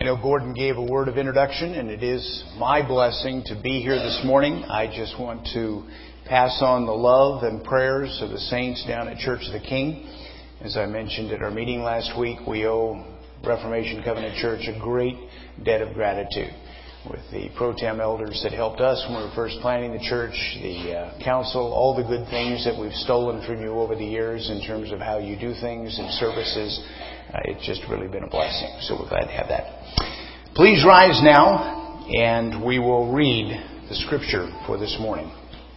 I know Gordon gave a word of introduction, and it is my blessing to be here this morning. I just want to pass on the love and prayers of the saints down at Church of the King. As I mentioned at our meeting last week, we owe Reformation Covenant Church a great debt of gratitude. With the pro tem elders that helped us when we were first planning the church, the council, all the good things that we've stolen from you over the years in terms of how you do things and services, it's just really been a blessing. So we're glad to have that. Please rise now, and we will read the scripture for this morning.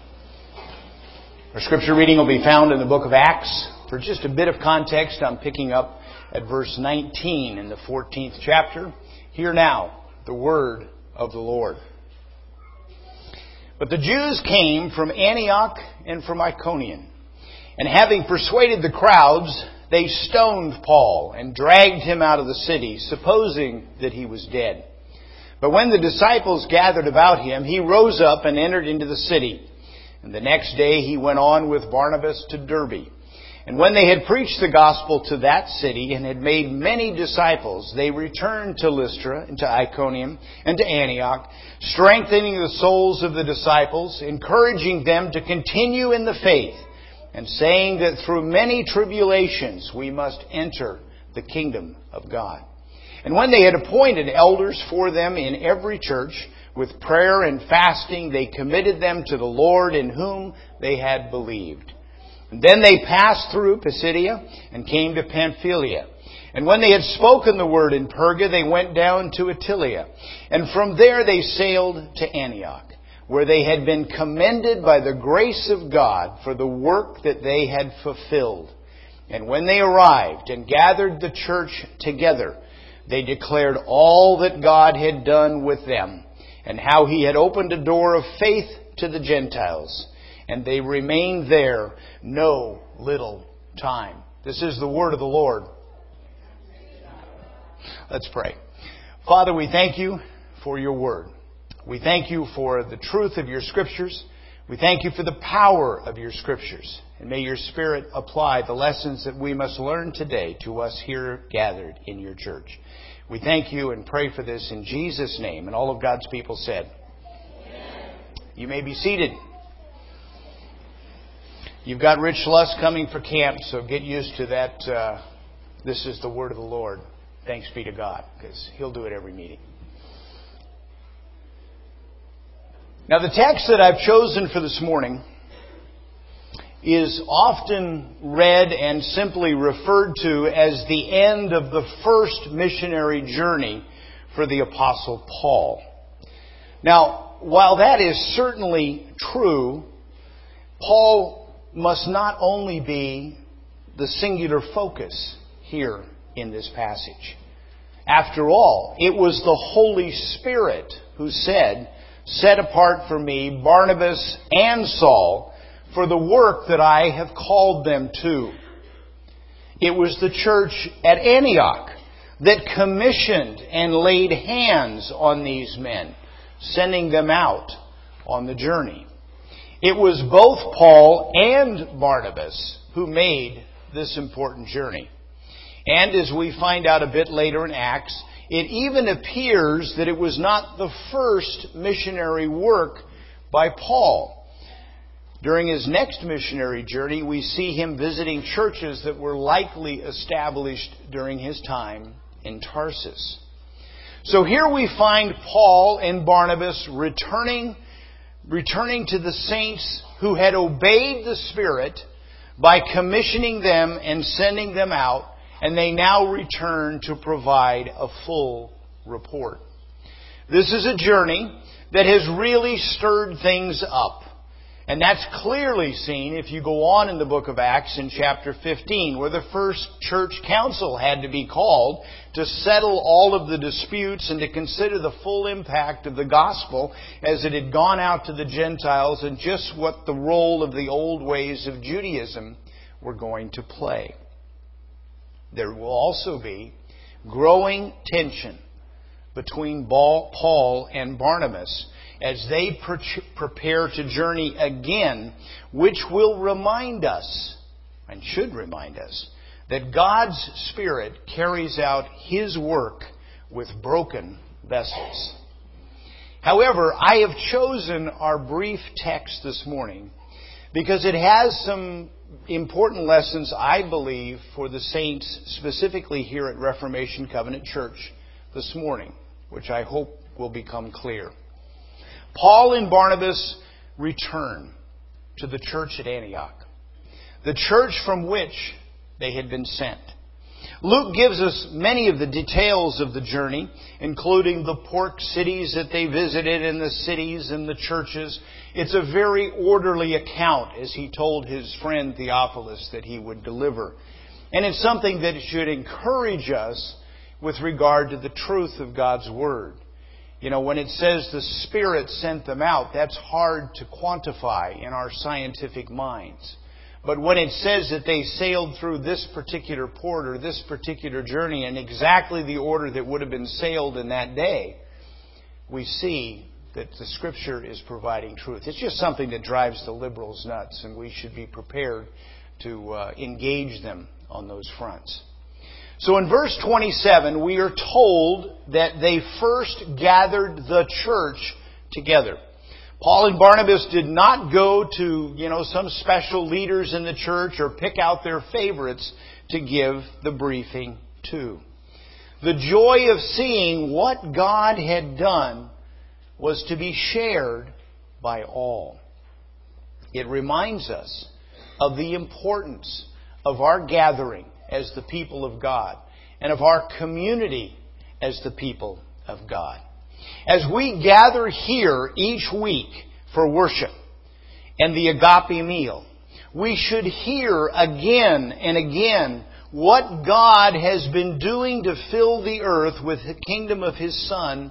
Our scripture reading will be found in the book of Acts. For just a bit of context, I'm picking up at verse 19 in the 14th chapter. Hear now the word of the Lord. But the Jews came from Antioch and from Iconium, and having persuaded the crowds, they stoned Paul and dragged him out of the city, supposing that he was dead. But when the disciples gathered about him, he rose up and entered into the city. And the next day he went on with Barnabas to Derbe. And when they had preached the gospel to that city and had made many disciples, they returned to Lystra and to Iconium and to Antioch, strengthening the souls of the disciples, encouraging them to continue in the faith, and saying that through many tribulations we must enter the kingdom of God. And when they had appointed elders for them in every church, with prayer and fasting they committed them to the Lord in whom they had believed. And then they passed through Pisidia and came to Pamphylia. And when they had spoken the word in Perga, they went down to Attalia. And from there they sailed to Antioch, where they had been commended by the grace of God for the work that they had fulfilled. And when they arrived and gathered the church together, they declared all that God had done with them, and how He had opened a door of faith to the Gentiles. And they remained there no little time. This is the word of the Lord. Let's pray. Father, we thank you for your word. We thank you for the truth of your scriptures. We thank you for the power of your scriptures. And may your Spirit apply the lessons that we must learn today to us here gathered in your church. We thank you and pray for this in Jesus' name. And all of God's people said, Amen. You may be seated. You've got Rich Luss coming for camp, so get used to that. This is the word of the Lord. Thanks be to God, because He'll do it every meeting. Now, the text that I've chosen for this morning is often read and simply referred to as the end of the first missionary journey for the Apostle Paul. Now, while that is certainly true, Paul must not only be the singular focus here in this passage. After all, it was the Holy Spirit who said, "Set apart for me Barnabas and Saul for the work that I have called them to." It was the church at Antioch that commissioned and laid hands on these men, sending them out on the journey. It was both Paul and Barnabas who made this important journey. And as we find out a bit later in Acts, it even appears that it was not the first missionary work by Paul. During his next missionary journey, we see him visiting churches that were likely established during his time in Tarsus. So here we find Paul and Barnabas returning to the saints who had obeyed the Spirit by commissioning them and sending them out, and they now return to provide a full report. This is a journey that has really stirred things up. And that's clearly seen if you go on in the book of Acts in chapter 15, where the first church council had to be called to settle all of the disputes and to consider the full impact of the gospel as it had gone out to the Gentiles and just what the role of the old ways of Judaism were going to play. There will also be growing tension between Paul and Barnabas as they prepare to journey again, which will remind us, and should remind us, that God's Spirit carries out His work with broken vessels. However, I have chosen our brief text this morning because it has some important lessons, I believe, for the saints, specifically here at Reformation Covenant Church this morning, which I hope will become clear. Paul and Barnabas return to the church at Antioch, the church from which they had been sent. Luke gives us many of the details of the journey, including the port cities that they visited and the cities and the churches. It's a very orderly account, as he told his friend Theophilus that he would deliver. And it's something that should encourage us with regard to the truth of God's Word. You know, when it says the Spirit sent them out, that's hard to quantify in our scientific minds. But when it says that they sailed through this particular port or this particular journey in exactly the order that would have been sailed in that day, we see that the Scripture is providing truth. It's just something that drives the liberals nuts, and we should be prepared to engage them on those fronts. So in verse 27, we are told that they first gathered the church together. Paul and Barnabas did not go to, some special leaders in the church or pick out their favorites to give the briefing to. The joy of seeing what God had done was to be shared by all. It reminds us of the importance of our gathering as the people of God and of our community as the people of God. As we gather here each week for worship and the agape meal, we should hear again and again what God has been doing to fill the earth with the kingdom of His Son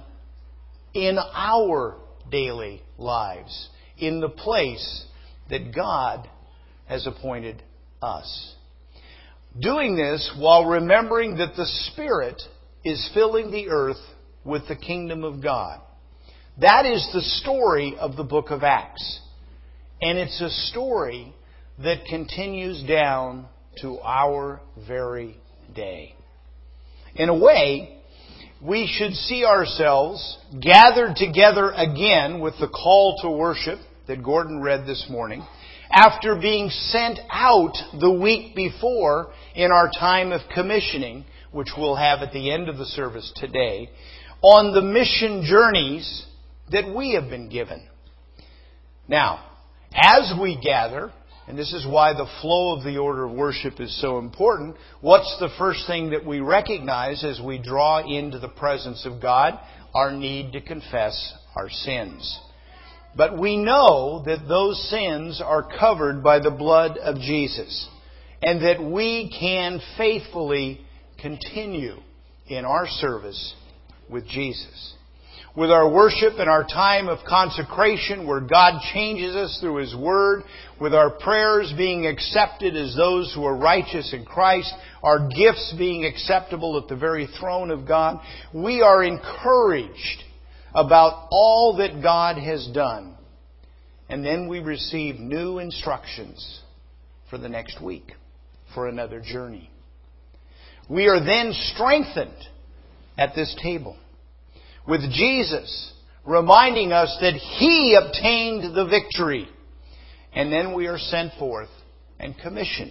in our daily lives, in the place that God has appointed us. Doing this while remembering that the Spirit is filling the earth with the kingdom of God. That is the story of the book of Acts. And it's a story that continues down to our very day. In a way, we should see ourselves gathered together again with the call to worship that Gordon read this morning, after being sent out the week before in our time of commissioning, which we'll have at the end of the service today, on the mission journeys that we have been given. Now, as we gather, and this is why the flow of the order of worship is so important, what's the first thing that we recognize as we draw into the presence of God? Our need to confess our sins. But we know that those sins are covered by the blood of Jesus, and that we can faithfully continue in our service with Jesus. With our worship and our time of consecration where God changes us through His Word, with our prayers being accepted as those who are righteous in Christ, our gifts being acceptable at the very throne of God, we are encouraged about all that God has done. And then we receive new instructions for the next week, for another journey. We are then strengthened at this table with Jesus reminding us that He obtained the victory. And then we are sent forth and commissioned.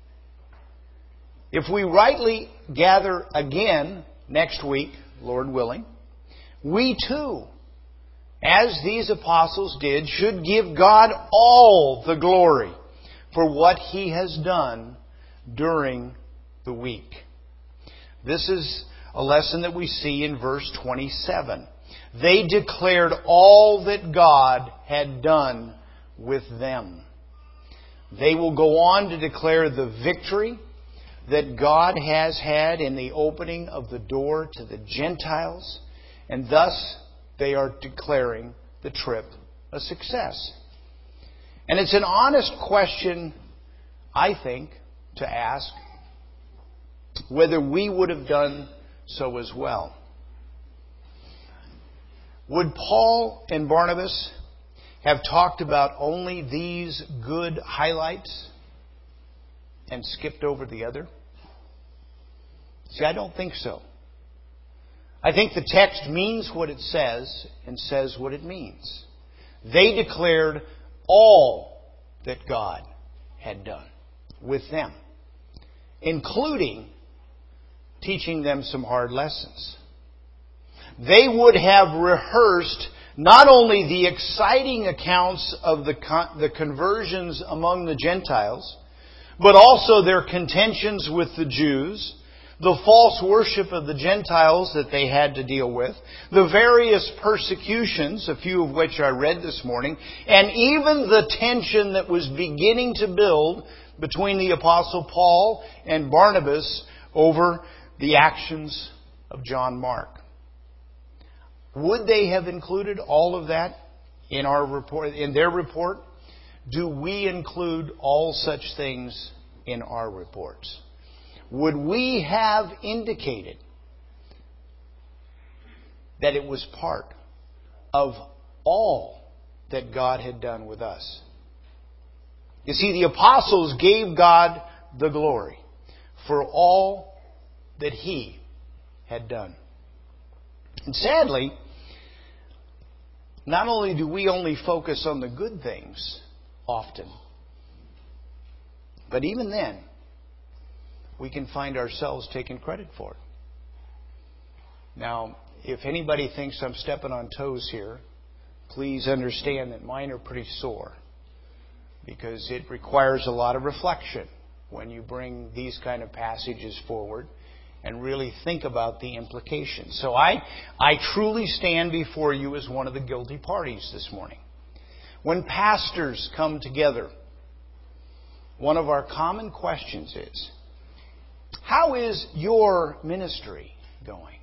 If we rightly gather again next week, Lord willing, we too, as these apostles did, should give God all the glory for what He has done during the week. This is a lesson that we see in verse 27. They declared all that God had done with them. They will go on to declare the victory that God has had in the opening of the door to the Gentiles, and thus they are declaring the trip a success. And it's an honest question, I think, to ask whether we would have done so as well. Would Paul and Barnabas have talked about only these good highlights and skipped over the other? See, I don't think so. I think the text means what it says and says what it means. They declared all that God had done with them, including teaching them some hard lessons. They would have rehearsed not only the exciting accounts of the conversions among the Gentiles, but also their contentions with the Jews, the false worship of the Gentiles that they had to deal with, the various persecutions, a few of which I read this morning, and even the tension that was beginning to build between the Apostle Paul and Barnabas over the actions of John Mark. Would they have included all of that in our report, in their report? Do we include all such things in our reports? Would we have indicated that it was part of all that God had done with us? You see, the apostles gave God the glory for all that He had done. And sadly, not only do we only focus on the good things often, but even then, we can find ourselves taking credit for it. Now, if anybody thinks I'm stepping on toes here, please understand that mine are pretty sore, because it requires a lot of reflection when you bring these kind of passages forward and really think about the implications. So I truly stand before you as one of the guilty parties this morning. When pastors come together, one of our common questions is, how is your ministry going?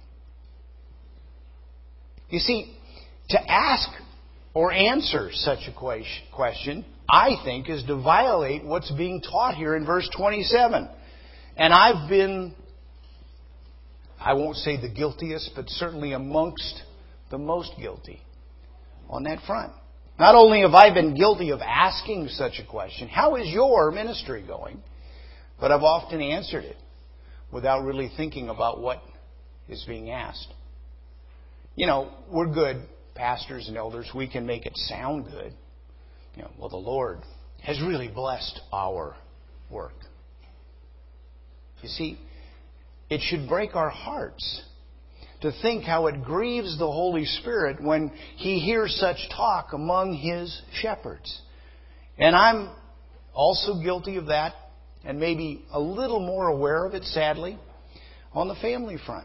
You see, to ask or answer such a question, I think, is to violate what's being taught here in verse 27. And I've been, I won't say the guiltiest, but certainly amongst the most guilty on that front. Not only have I been guilty of asking such a question, how is your ministry going? But I've often answered it without really thinking about what is being asked. You know, we're good pastors and elders. We can make it sound good. You know, well, the Lord has really blessed our work. You see, it should break our hearts to think how it grieves the Holy Spirit when He hears such talk among His shepherds. And I'm also guilty of that, and maybe a little more aware of it, sadly, on the family front.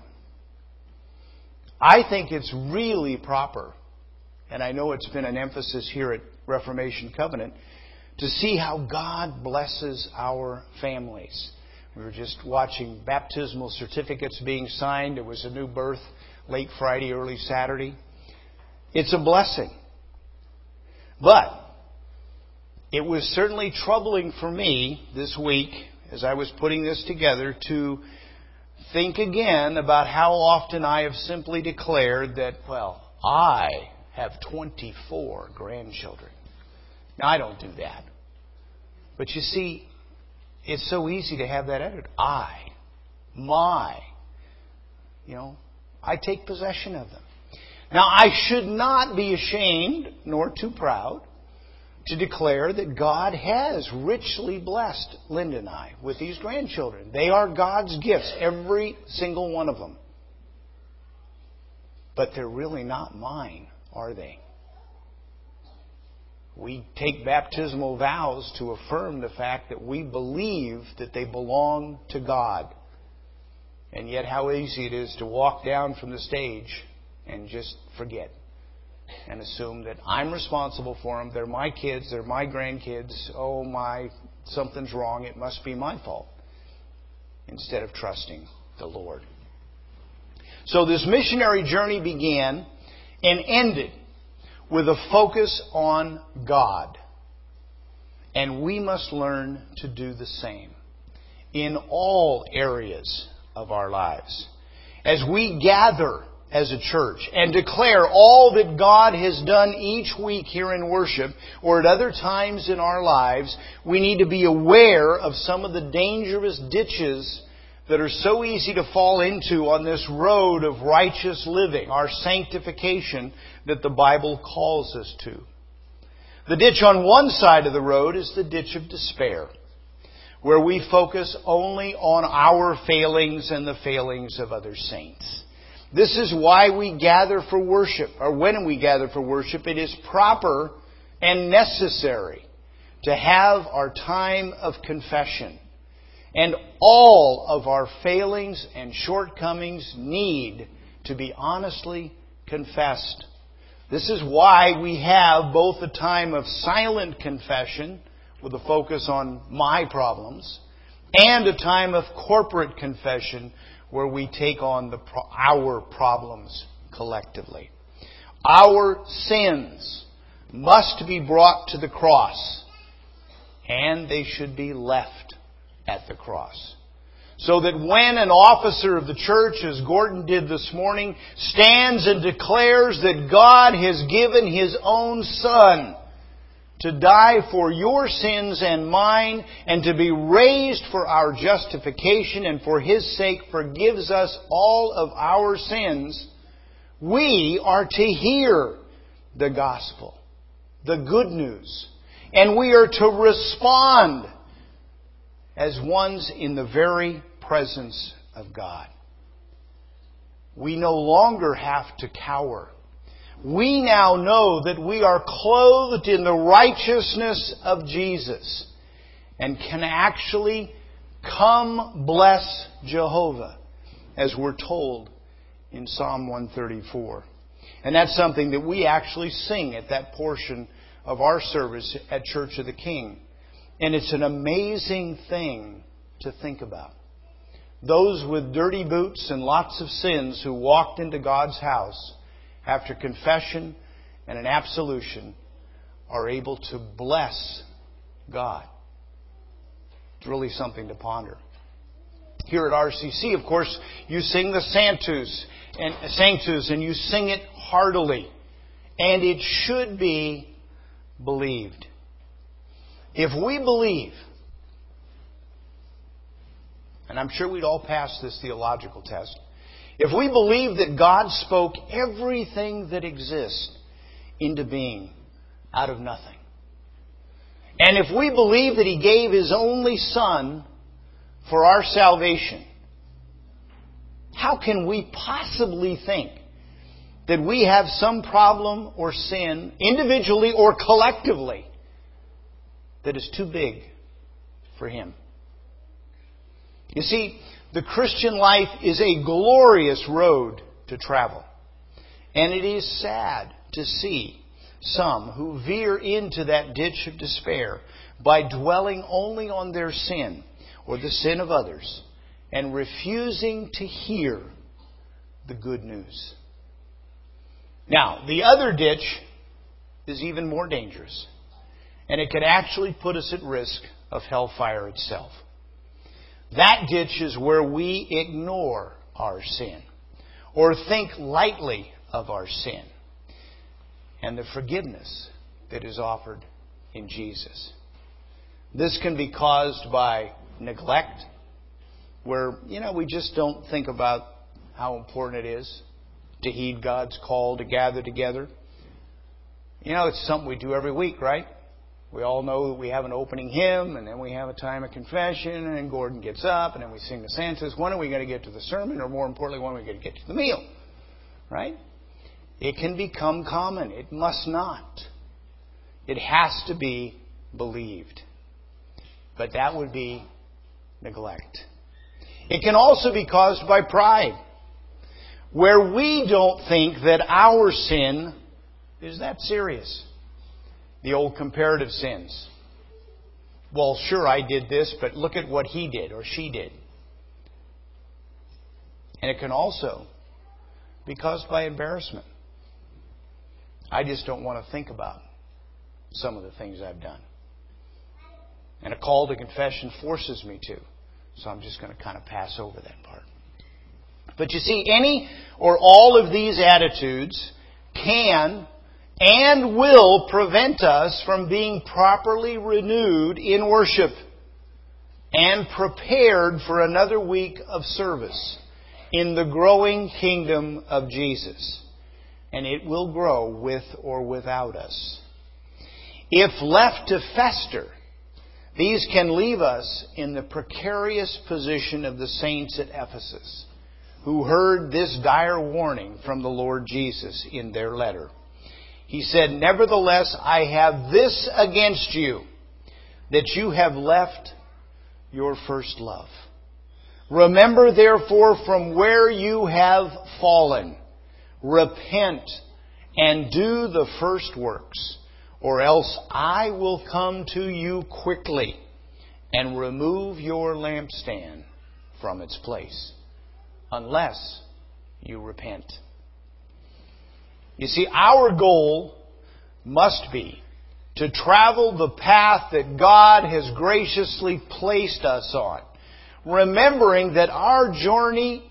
I think it's really proper, and I know it's been an emphasis here at Reformation Covenant, to see how God blesses our families. We were just watching baptismal certificates being signed. There was a new birth late Friday, early Saturday. It's a blessing. But it was certainly troubling for me this week, as I was putting this together, to think again about how often I have simply declared that, well, I have 24 grandchildren. Now, I don't do that. But you see, it's so easy to have that edited. My. You know, I take possession of them. Now, I should not be ashamed nor too proud to declare that God has richly blessed Linda and I with these grandchildren. They are God's gifts, every single one of them. But they're really not mine, are they? We take baptismal vows to affirm the fact that we believe that they belong to God. And yet how easy it is to walk down from the stage and just forget and assume that I'm responsible for them. They're my kids. They're my grandkids. Oh my, something's wrong. It must be my fault. Instead of trusting the Lord. So this missionary journey began and ended with a focus on God. And we must learn to do the same in all areas of our lives. As we gather as a church and declare all that God has done each week here in worship or at other times in our lives, we need to be aware of some of the dangerous ditches that are so easy to fall into on this road of righteous living, our sanctification that the Bible calls us to. The ditch on one side of the road is the ditch of despair, where we focus only on our failings and the failings of other saints. This is why we gather for worship, or when we gather for worship, it is proper and necessary to have our time of confession. And all of our failings and shortcomings need to be honestly confessed. This is why we have both a time of silent confession, with a focus on my problems, and a time of corporate confession, where we take on our problems collectively. Our sins must be brought to the cross, and they should be left at the cross. So that when an officer of the church, as Gordon did this morning, stands and declares that God has given His own Son to die for your sins and mine, and to be raised for our justification, and for His sake forgives us all of our sins, we are to hear the gospel, the good news, and we are to respond as ones in the very presence of God. We no longer have to cower. We now know that we are clothed in the righteousness of Jesus and can actually come bless Jehovah, as we're told in Psalm 134. And that's something that we actually sing at that portion of our service at Church of the King. And it's an amazing thing to think about. Those with dirty boots and lots of sins who walked into God's house after confession and an absolution are able to bless God. It's really something to ponder. Here at RCC, of course, you sing the Sanctus, and you sing it heartily. And it should be believed. If we believe, and I'm sure we'd all pass this theological test, if we believe that God spoke everything that exists into being out of nothing, and if we believe that He gave His only Son for our salvation, how can we possibly think that we have some problem or sin, individually or collectively, that is too big for Him? You see, the Christian life is a glorious road to travel. And it is sad to see some who veer into that ditch of despair by dwelling only on their sin or the sin of others and refusing to hear the good news. Now, the other ditch is even more dangerous, and it could actually put us at risk of hellfire itself. That ditch is where we ignore our sin or think lightly of our sin and the forgiveness that is offered in Jesus. This can be caused by neglect, where, we just don't think about how important it is to heed God's call to gather together. It's something we do every week, right? We all know that we have an opening hymn, and then we have a time of confession, and then Gordon gets up, and then we sing the Sanctus. When are we going to get to the sermon? Or more importantly, when are we going to get to the meal? Right? It can become common. It must not. It has to be believed. But that would be neglect. It can also be caused by pride, where we don't think that our sin is that serious. The old comparative sins. Well, sure, I did this, but look at what he did or she did. And it can also be caused by embarrassment. I just don't want to think about some of the things I've done. And a call to confession forces me to. So I'm just going to kind of pass over that part. But you see, any or all of these attitudes can and will prevent us from being properly renewed in worship. and prepared for another week of service in the growing kingdom of Jesus. And it will grow with or without us. If left to fester, these can leave us in the precarious position of the saints at Ephesus, who heard this dire warning from the Lord Jesus in their letter. He said, "Nevertheless, I have this against you, that you have left your first love. Remember, therefore, from where you have fallen, repent and do the first works, or else I will come to you quickly and remove your lampstand from its place, unless you repent." You see, our goal must be to travel the path that God has graciously placed us on, remembering that our journey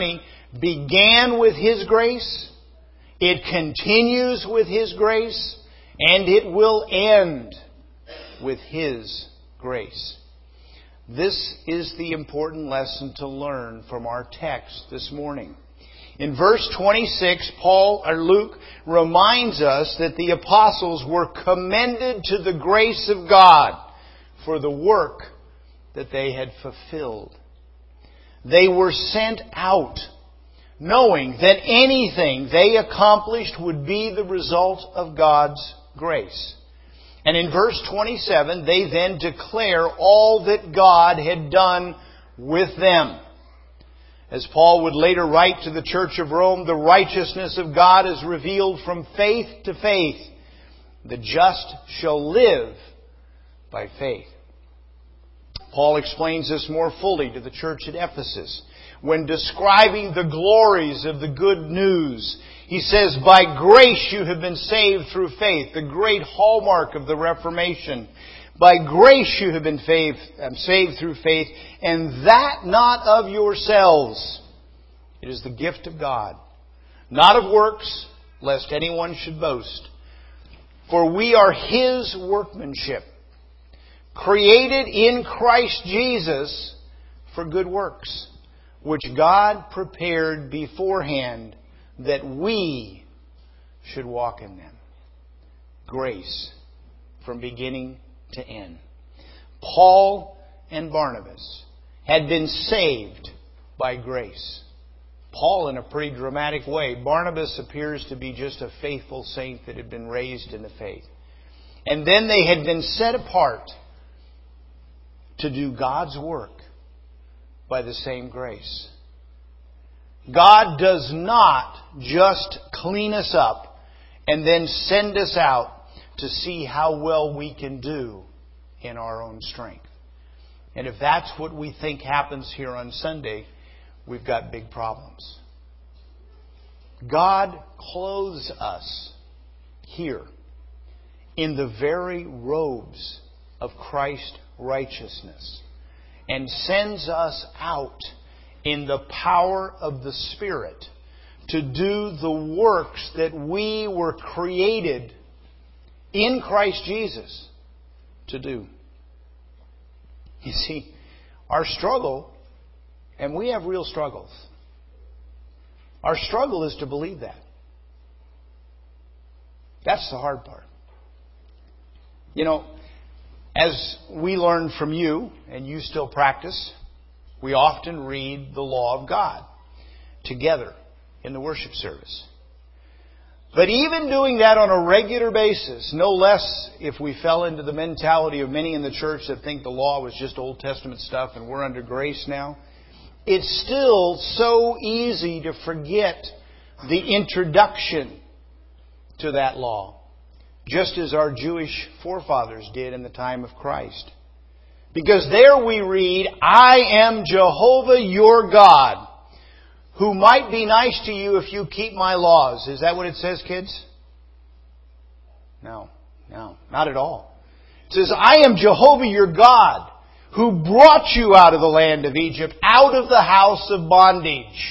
began with His grace, it continues with His grace, and it will end with His grace. This is the important lesson to learn from our text this morning. In verse 26, Luke reminds us that the apostles were commended to the grace of God for the work that they had fulfilled. They were sent out knowing that anything they accomplished would be the result of God's grace. And in verse 27, they then declare all that God had done with them. As Paul would later write to the Church of Rome, the righteousness of God is revealed from faith to faith. The just shall live by faith. Paul explains this more fully to the church at Ephesus. When describing the glories of the good news, he says, "By grace you have been saved through faith," the great hallmark of the Reformation. By grace you have been saved through faith, and that not of yourselves. It is the gift of God, not of works, lest anyone should boast. For we are His workmanship, created in Christ Jesus for good works, which God prepared beforehand that we should walk in them. Grace from beginning to end. Paul and Barnabas had been saved by grace. Paul in a pretty dramatic way. Barnabas appears to be just a faithful saint that had been raised in the faith. And then they had been set apart to do God's work by the same grace. God does not just clean us up and then send us out to see how well we can do in our own strength. And if that's what we think happens here on Sunday, we've got big problems. God clothes us here in the very robes of Christ's righteousness and sends us out in the power of the Spirit to do the works that we were created in Christ Jesus to do. You see, our struggle, and we have real struggles, our struggle is to believe that. That's the hard part. You know, as we learned from you, and you still practice, we often read the law of God together in the worship service. But even doing that on a regular basis, no less if we fell into the mentality of many in the church that think the law was just Old Testament stuff and we're under grace now, it's still so easy to forget the introduction to that law, just as our Jewish forefathers did in the time of Christ. Because there we read, "I am Jehovah your God, who might be nice to you if you keep my laws." Is that what it says, kids? No, not at all. It says, "I am Jehovah your God, who brought you out of the land of Egypt, out of the house of bondage."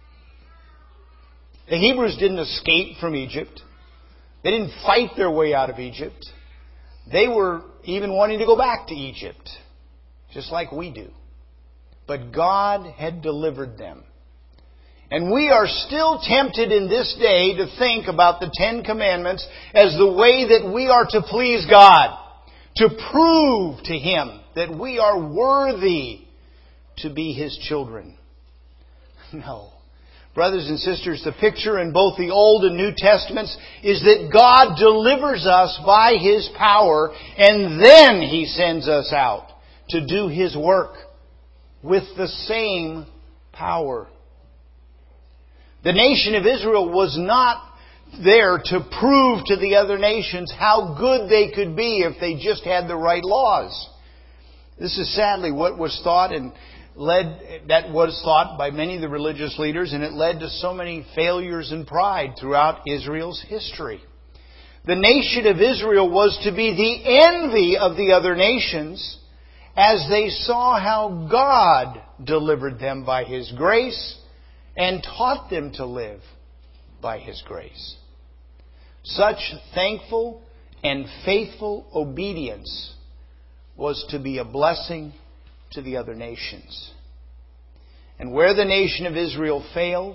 The Hebrews didn't escape from Egypt. They didn't fight their way out of Egypt. They were even wanting to go back to Egypt. just like we do. But God had delivered them. And we are still tempted in this day to think about the Ten Commandments as the way that we are to please God, to prove to Him that we are worthy to be His children. No. Brothers and sisters, the picture in both the Old and New Testaments is that God delivers us by His power, and then He sends us out to do His work with the same power. The nation of Israel was not there to prove to the other nations how good they could be if they just had the right laws. This is sadly what was thought and that was thought by many of the religious leaders, and it led to so many failures and pride throughout Israel's history. The nation of Israel was to be the envy of the other nations as they saw how God delivered them by His grace and taught them to live by His grace. Such thankful and faithful obedience was to be a blessing to the other nations. And where the nation of Israel failed,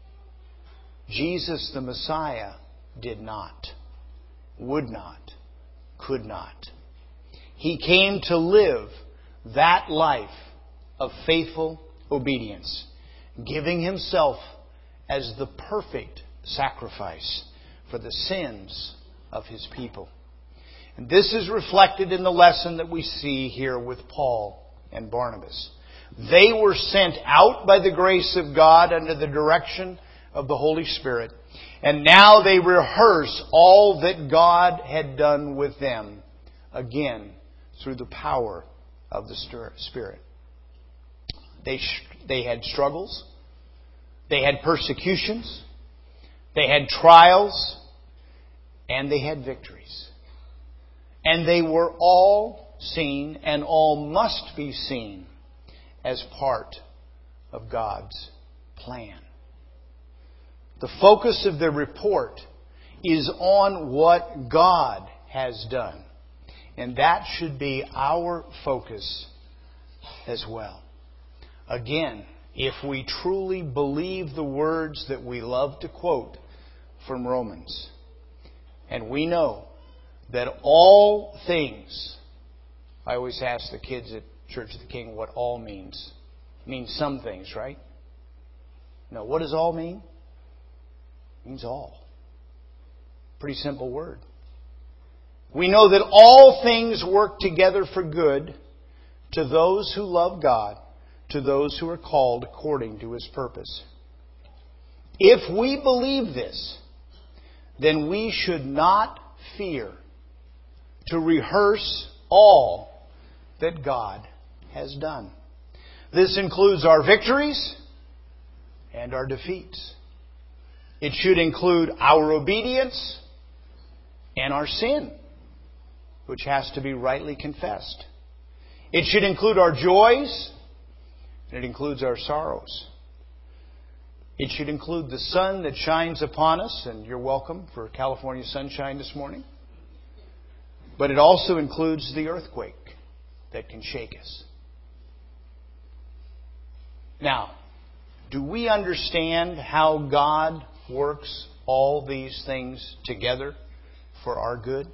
Jesus the Messiah did not, would not, could not. He came to live that life of faithful obedience, giving Himself as the perfect sacrifice for the sins of His people. And this is reflected in the lesson that we see here with Paul and Barnabas. They were sent out by the grace of God under the direction of the Holy Spirit. And now they rehearse all that God had done with them, again, through the power of the Spirit. They had struggles. They had persecutions. They had trials. And they had victories. And they were all seen, and all must be seen, as part of God's plan. The focus of the report is on what God has done. And that should be our focus as well. Again, if we truly believe the words that we love to quote from Romans, and we know that all things, I always ask the kids at Church of the King what all means. It means some things, right? No, what does all mean? It means all. Pretty simple word. We know that all things work together for good to those who love God, to those who are called according to His purpose. If we believe this, then we should not fear to rehearse all that God has done. This includes our victories and our defeats. It should include our obedience and our sin, which has to be rightly confessed. It should include our joys, and it includes our sorrows. It should include the sun that shines upon us, and you're welcome for California sunshine this morning. But it also includes the earthquake that can shake us. Now, do we understand how God works all these things together for our good?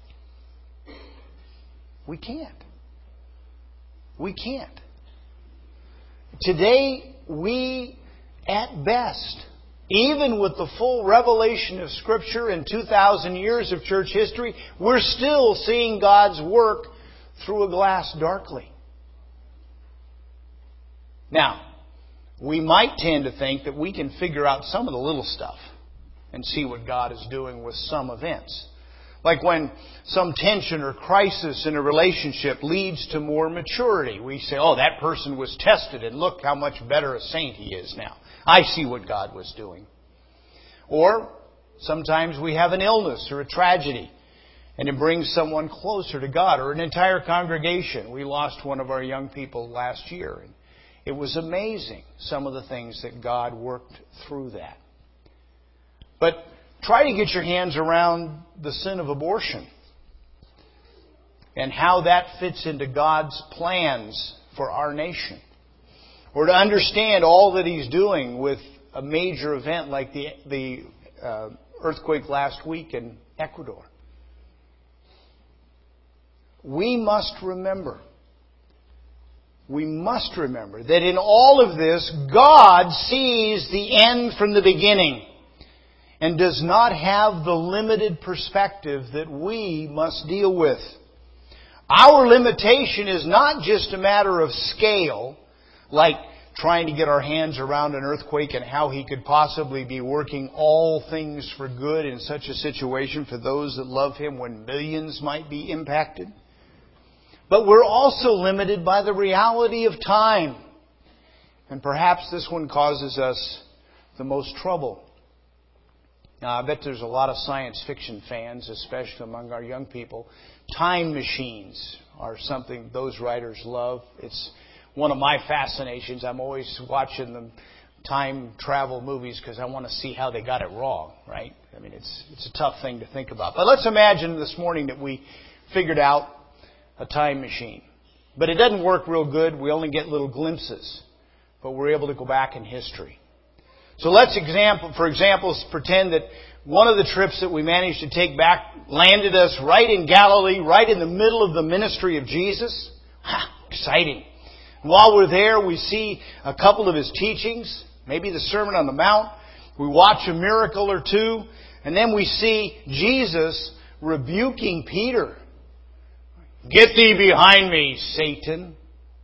We can't. We can't. Today, we, at best, even with the full revelation of Scripture and 2,000 years of church history, we're still seeing God's work through a glass darkly. Now, we might tend to think that we can figure out some of the little stuff and see what God is doing with some events. Like when some tension or crisis in a relationship leads to more maturity. We say, oh, that person was tested and look how much better a saint he is now. I see what God was doing. Or sometimes we have an illness or a tragedy and it brings someone closer to God, or an entire congregation. We lost one of our young people last year. And it was amazing, some of the things that God worked through that. But try to get your hands around the sin of abortion. and how that fits into God's plans for our nation. Or to understand all that He's doing with a major event like the earthquake last week in Ecuador. We must remember that in all of this, God sees the end from the beginning and does not have the limited perspective that we must deal with. Our limitation is not just a matter of scale, like trying to get our hands around an earthquake and how He could possibly be working all things for good in such a situation for those that love Him when millions might be impacted. But we're also limited by the reality of time. And perhaps this one causes us the most trouble. Now, I bet there's a lot of science fiction fans, especially among our young people. Time machines are something those writers love. It's one of my fascinations. I'm always watching the time travel movies because I want to see how they got it wrong, right? I mean, it's a tough thing to think about. But let's imagine this morning that we figured out a time machine. But it doesn't work real good. We only get little glimpses. But we're able to go back in history. So let's, for example, pretend that one of the trips that we managed to take back landed us right in Galilee, right in the middle of the ministry of Jesus. Exciting. While we're there, we see a couple of His teachings, maybe the Sermon on the Mount. We watch a miracle or two, and then we see Jesus rebuking Peter. "Get thee behind me, Satan."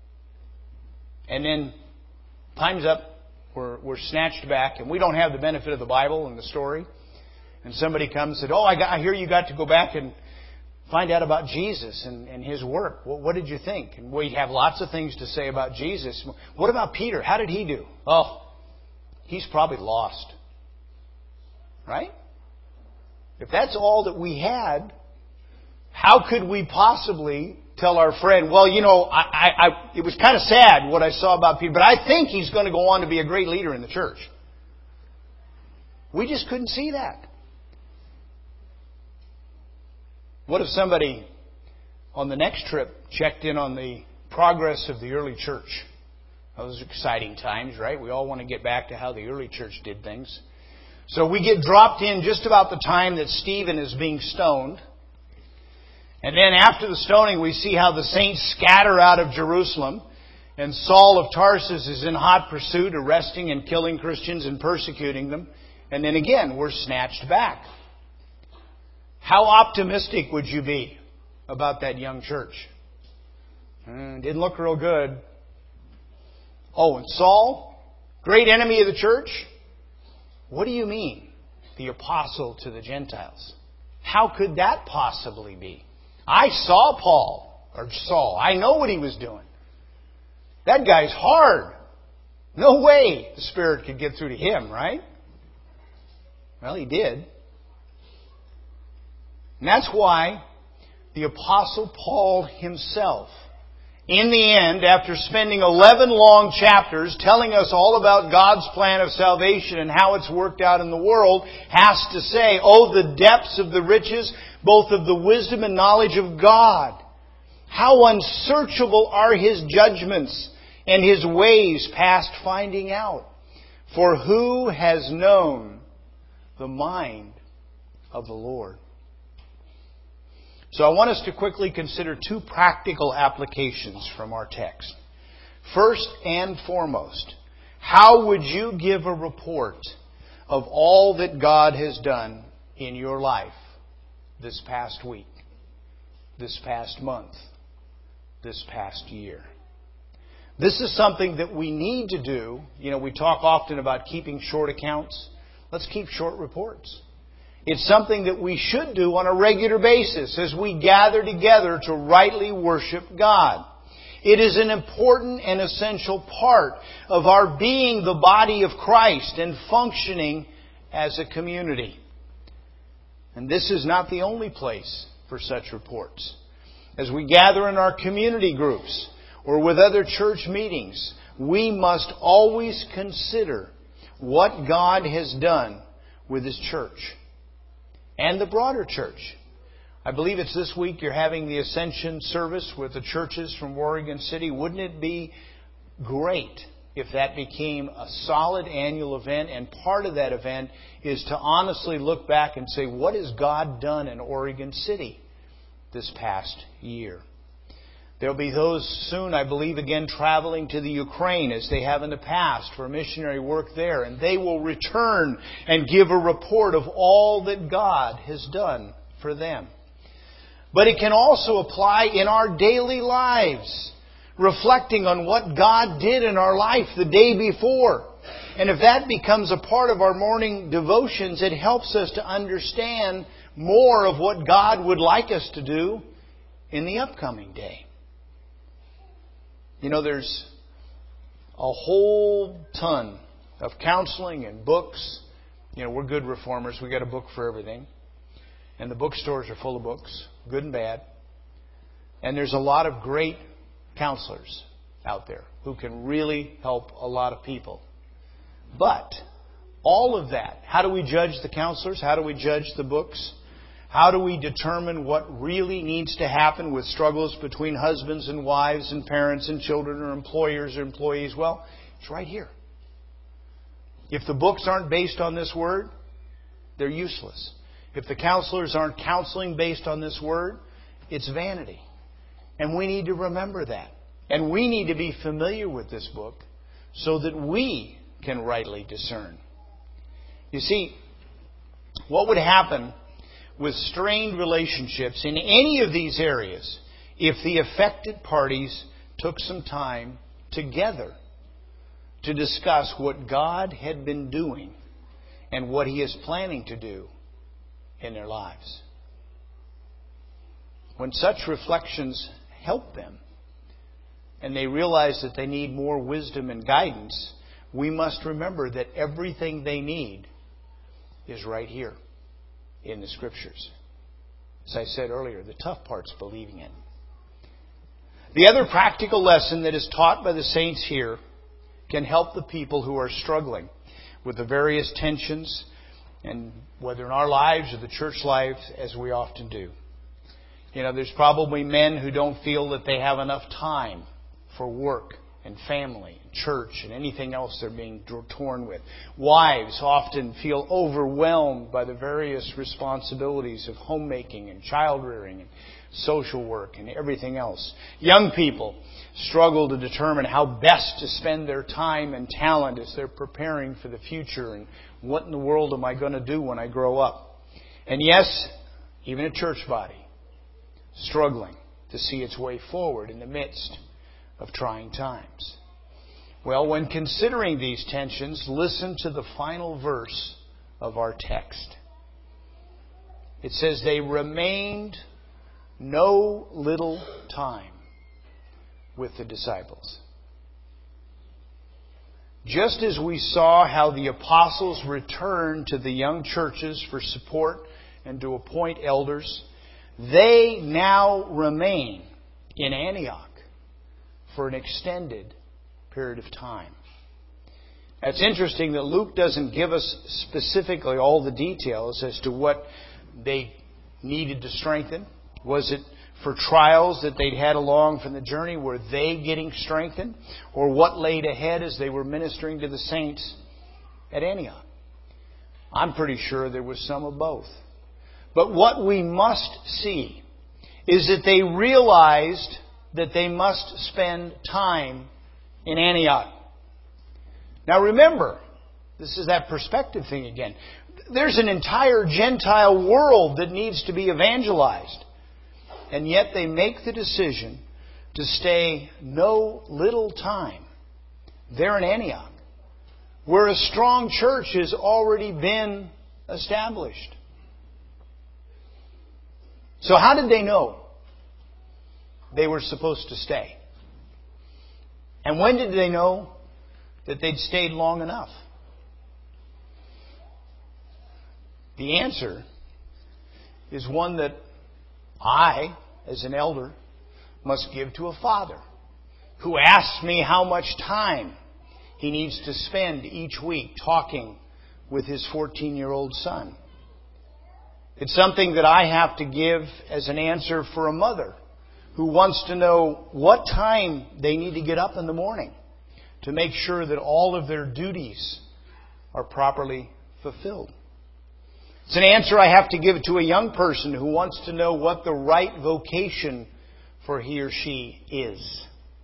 And then time's up. We're snatched back, and we don't have the benefit of the Bible and the story. And somebody comes and said, I hear you got to go back and find out about Jesus and His work. Well, what did you think? And we have lots of things to say about Jesus. What about Peter? How did he do? Oh, he's probably lost. Right? If that's all that we had, how could we possibly tell our friend, well, it was kind of sad what I saw about Peter, but I think he's going to go on to be a great leader in the church. We just couldn't see that. What if somebody on the next trip checked in on the progress of the early church? Those are exciting times, right? We all want to get back to how the early church did things. So we get dropped in just about the time that Stephen is being stoned. And then after the stoning, we see how the saints scatter out of Jerusalem. And Saul of Tarsus is in hot pursuit, arresting and killing Christians and persecuting them. And then again, we're snatched back. How optimistic would you be about that young church? Didn't look real good. Oh, and Saul, great enemy of the church? What do you mean? The apostle to the Gentiles. How could that possibly be? I saw Saul. I know what he was doing. That guy's hard. No way the Spirit could get through to him, right? Well, he did. And that's why the Apostle Paul himself, in the end, after spending 11 long chapters telling us all about God's plan of salvation and how it's worked out in the world, has to say, oh, the depths of the riches, both of the wisdom and knowledge of God. How unsearchable are His judgments and His ways past finding out. For who has known the mind of the Lord? So I want us to quickly consider two practical applications from our text. First and foremost, how would you give a report of all that God has done in your life this past week, this past month, this past year? This is something that we need to do. We talk often about keeping short accounts. Let's keep short reports. It's something that we should do on a regular basis as we gather together to rightly worship God. It is an important and essential part of our being the body of Christ and functioning as a community. And this is not the only place for such reports. As we gather in our community groups or with other church meetings, we must always consider what God has done with His church and the broader church. I believe it's this week you're having the Ascension service with the churches from Oregon City. Wouldn't it be great if that became a solid annual event, and part of that event is to honestly look back and say, what has God done in Oregon City this past year? There'll be those soon, I believe, again traveling to the Ukraine as they have in the past for missionary work there. And they will return and give a report of all that God has done for them. But it can also apply in our daily lives, reflecting on what God did in our life the day before. And if that becomes a part of our morning devotions, it helps us to understand more of what God would like us to do in the upcoming day. You know, there's a whole ton of counseling and books. You know, we're good reformers. We got a book for everything. And the bookstores are full of books, good and bad. And there's a lot of great counselors out there who can really help a lot of people. But all of that, how do we judge the counselors? How do we judge the books? How do we determine what really needs to happen with struggles between husbands and wives and parents and children or employers or employees? Well, it's right here. If the books aren't based on this Word, they're useless. If the counselors aren't counseling based on this Word, it's vanity. And we need to remember that. And we need to be familiar with this book so that we can rightly discern. You see, what would happen with strained relationships in any of these areas if the affected parties took some time together to discuss what God had been doing and what He is planning to do in their lives? When such reflections help them and they realize that they need more wisdom and guidance, we must remember that everything they need is right here in the Scriptures. As I said earlier, the tough part's believing it. The other practical lesson that is taught by the saints here can help the people who are struggling with the various tensions, and whether in our lives or the church lives, as we often do. You know, there's probably men who don't feel that they have enough time for work and family and church and anything else they're being torn with. Wives often feel overwhelmed by the various responsibilities of homemaking and child rearing and social work and everything else. Young people struggle to determine how best to spend their time and talent as they're preparing for the future and what in the world am I going to do when I grow up. And yes, even a church body struggling to see its way forward in the midst of trying times. Well, when considering these tensions, listen to the final verse of our text. It says, they remained no little time with the disciples. Just as we saw how the apostles returned to the young churches for support and to appoint elders, they now remain in Antioch for an extended period of time. It's interesting that Luke doesn't give us specifically all the details as to what they needed to strengthen. Was it for trials that they'd had along from the journey? Were they getting strengthened? Or what laid ahead as they were ministering to the saints at Antioch? I'm pretty sure there was some of both. But what we must see is that they realized that they must spend time in Antioch. Now remember, this is that perspective thing again. There's an entire Gentile world that needs to be evangelized. And yet they make the decision to stay no little time there in Antioch, where a strong church has already been established. So how did they know they were supposed to stay? And when did they know that they'd stayed long enough? The answer is one that I, as an elder, must give to a father who asks me how much time he needs to spend each week talking with his 14-year-old son. It's something that I have to give as an answer for a mother who wants to know what time they need to get up in the morning to make sure that all of their duties are properly fulfilled. It's an answer I have to give to a young person who wants to know what the right vocation for he or she is.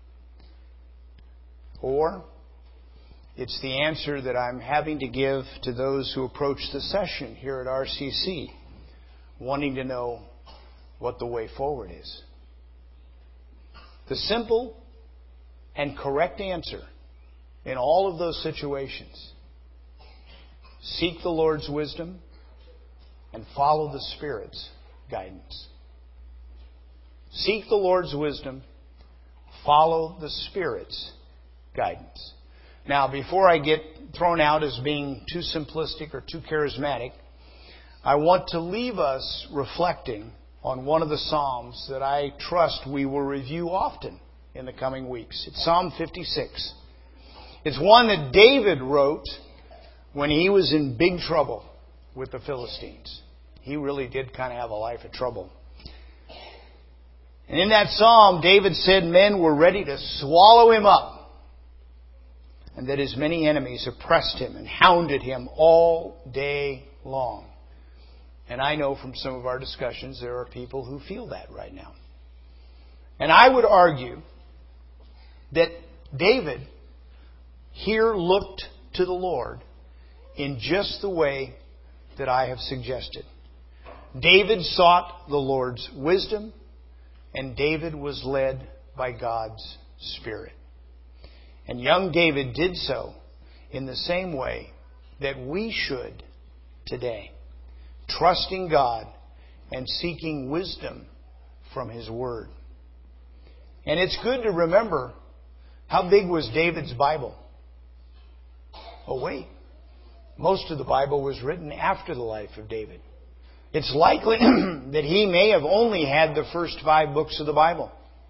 Or it's the answer that I'm having to give to those who approach the session here at RCC, wanting to know what the way forward is. The simple and correct answer in all of those situations: seek the Lord's wisdom and follow the Spirit's guidance. Seek the Lord's wisdom, follow the Spirit's guidance. Now, before I get thrown out as being too simplistic or too charismatic, I want to leave us reflecting on one of the Psalms that I trust we will review often in the coming weeks. It's Psalm 56. It's one that David wrote when he was in big trouble with the Philistines. He really did kind of have a life of trouble. And in that psalm, David said men were ready to swallow him up, and that his many enemies oppressed him and hounded him all day long. And I know from some of our discussions there are people who feel that right now. And I would argue that David here looked to the Lord in just the way that I have suggested. David sought the Lord's wisdom, and David was led by God's Spirit. And young David did so in the same way that we should today, trusting God and seeking wisdom from His Word. And it's good to remember, how big was David's Bible? Oh wait, most of the Bible was written after the life of David. It's likely that he may have only had the first 5 books of the Bible.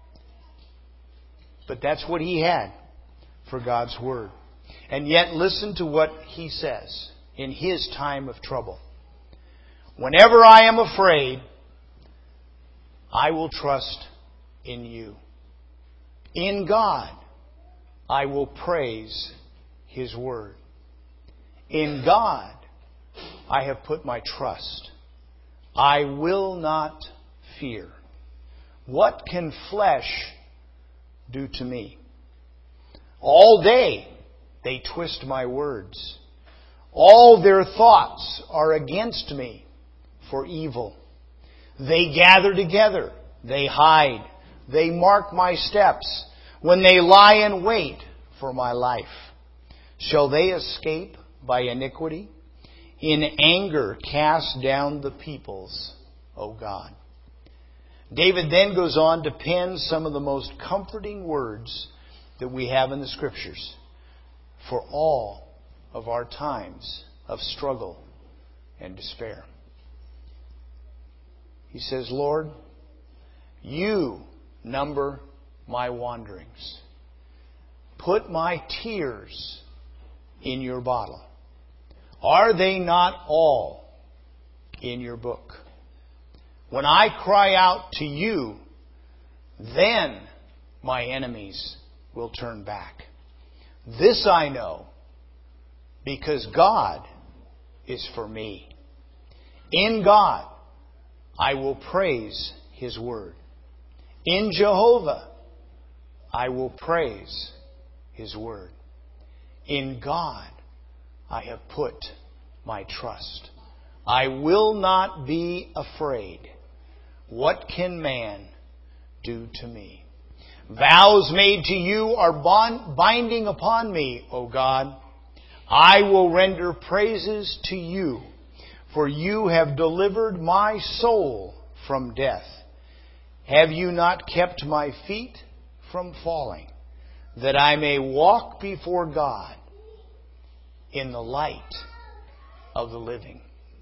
But that's what he had for God's Word. And yet listen to what he says in his time of trouble. Whenever I am afraid, I will trust in you. In God, I will praise His Word. In God, I have put my trust. I will not fear. What can flesh do to me? All day they twist my words. All their thoughts are against me for evil. They gather together. They hide. They mark my steps when they lie in wait for my life. Shall they escape by iniquity? In anger cast down the peoples, O God. David then goes on to pen some of the most comforting words that we have in the Scriptures for all of our times of struggle and despair. He says, Lord, you number my wanderings. Put my tears in your bottle. Are they not all in your book? When I cry out to you, then my enemies will turn back. This I know, because God is for me. In God, I will praise His Word. In Jehovah, I will praise His Word. In God, I have put my trust. I will not be afraid. What can man do to me? Vows made to you are binding upon me, O God. I will render praises to you, for you have delivered my soul from death. Have you not kept my feet from falling, that I may walk before God in the light of the living?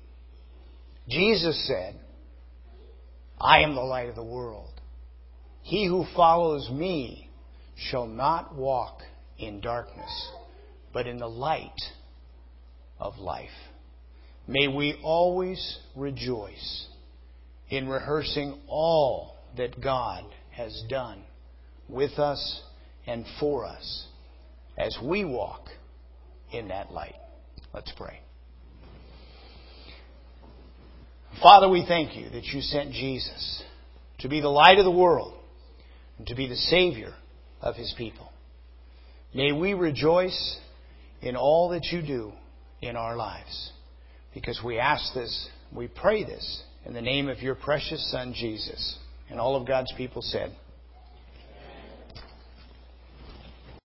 Jesus said, I am the light of the world. He who follows me shall not walk in darkness, but in the light of life. May we always rejoice in rehearsing all that God has done with us and for us as we walk in that light. Let's pray. Father, we thank you that you sent Jesus to be the light of the world and to be the Savior of His people. May we rejoice in all that you do in our lives, because we ask this, we pray this, in the name of your precious Son, Jesus. And all of God's people said,